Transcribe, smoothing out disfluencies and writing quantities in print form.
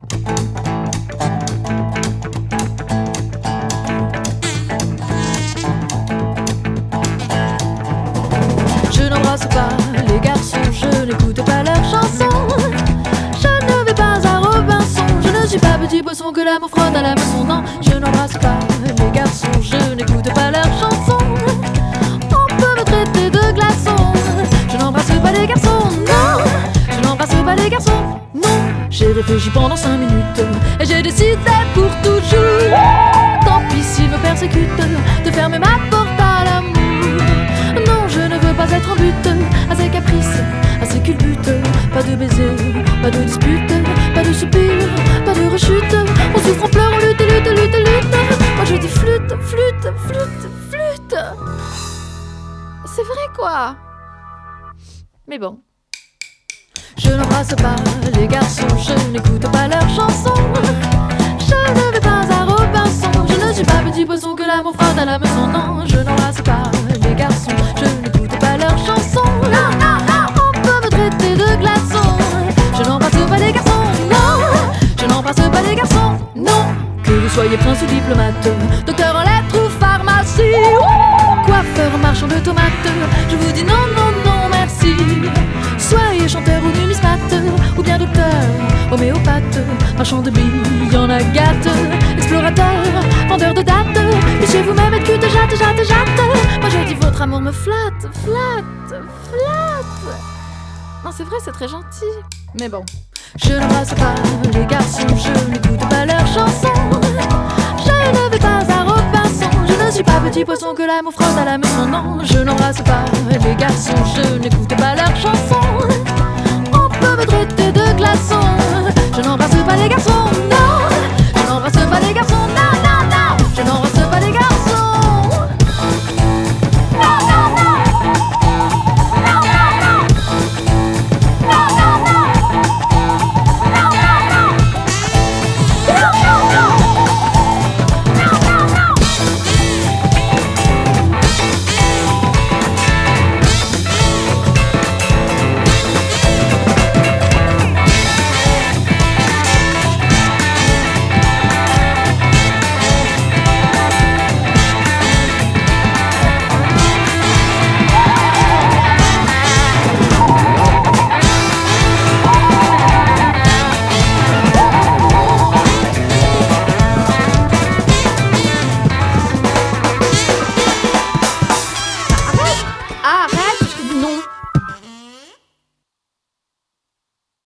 Je n'embrasse pas les garçons, je n'écoute pas leurs chansons. Je ne vais pas à Robinson, je ne suis pas petit poisson que l'amour frotte à la maison. Non, je n'embrasse pas les garçons, je n'écoute pas leurs chansons. On peut me traiter de glaçon. Je n'embrasse pas les garçons, non. Je n'embrasse pas les garçons, non. J'ai réfléchi pendant 5 minutes et j'ai décidé pour toujours, tant pis s'ils me persécutent, de fermer ma porte à l'amour. Non, je ne veux pas être en but à ces caprices, à ces culbutes. Pas de baiser, pas de dispute, pas de soupir, pas de rechute. On souffre, on pleure, on lutte, lutte, lutte, lutte. Moi je dis flûte, flûte, flûte, flûte. C'est vrai quoi. Mais bon. Je n'embrasse pas les garçons, je n'écoute pas leurs chansons. Je ne vais pas à Robinson, je ne suis pas petit poisson que l'amour frotte à la maison. Non, je n'embrasse pas les garçons, je n'écoute pas leurs chansons. Non, non, non, on peut me traiter de glaçon. Je n'embrasse pas les garçons, non. Je n'embrasse pas les garçons, non. Que vous soyez prince ou diplomate, docteur en lettres ou pharmacie, coiffeur, marchand de tomates, je vous dis non, non, non, merci. Soyez chanteur ou numismate, ou bien docteur, homéopathe, marchand de billes en agate, explorateur, vendeur de dates, puissiez vous-même être cute, jatte, jatte, jatte. Moi je dis votre amour me flatte, flatte, flatte. Non c'est vrai, c'est très gentil, mais bon. Je n'embrasse pas les garçons, je n'écoute pas leurs chansons. Je ne vais pas à Robinson, je ne suis pas petit poisson que l'amour frotte à la maison. Non, je n'embrasse pas les garçons, je n'écoute pas leurs